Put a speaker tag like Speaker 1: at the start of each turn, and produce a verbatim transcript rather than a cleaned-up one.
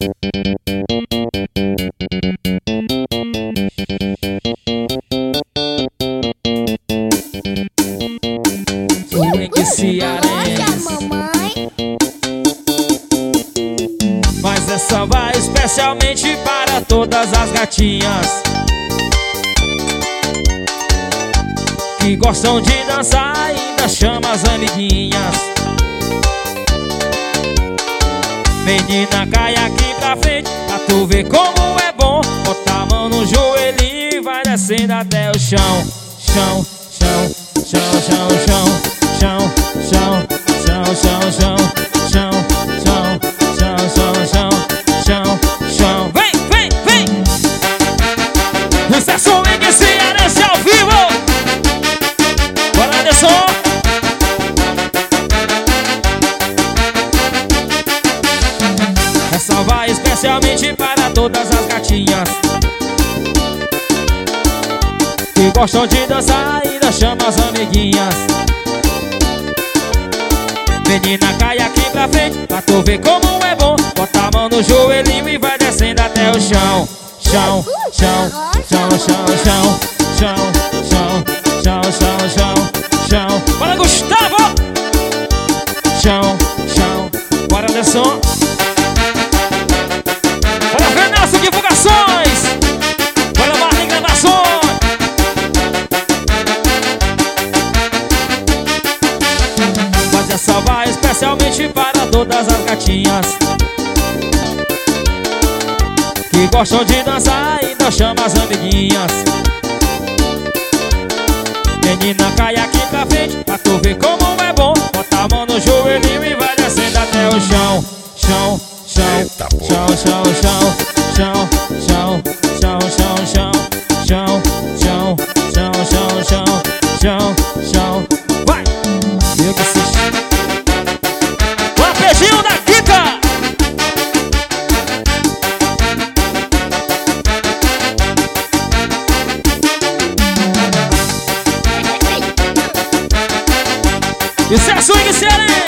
Speaker 1: Swing cearense. Mas essa vai especialmente para todas as gatinhas que gostam de dançar e ainda chama as amiguinhas. Menina, cai aqui pra frente pra tu ver como é bom. Bota a mão no joelhinho e vai descendo até o chão. Chão, chão, chão, chão, chão, chão, chão, chão, chão, chão, chão, chão, chão, chão, chão, chão, chão. Vem, vem, vem! Isso é swing cearense ao vivo! Bora, Anderson! Essa vai especialmente para todas as gatinhas que gostam de dançar e ainda chama as amiguinhas. Menina, cai aqui pra frente pra tu ver como é bom. Bota a mão no joelhinho e vai descendo até o chão. Chão, chão, chão, chão, chão, chão, chão, chão, chão, chão, chão. Bora, Gustavo! Chão, chão. Bora, Anderson! Bora, Venâncio Divulgações! Bora, Marlin Gravações! Mas essa vai especialmente para todas as gatinhas que gostam de dançar e ainda chama as amiguinhas. Menina, cai aqui pra frente pra tu ver como é bom. Bota a mão no joelhinho e vai descendo até o chão. Chão, chão, chão, chão, chão, chão, chão, chão, chão, chão, chão, chão, chão, chão, chão, chão, chão. Vai! Eu que se... O arpejinho da Kika! Isso é swing cearense!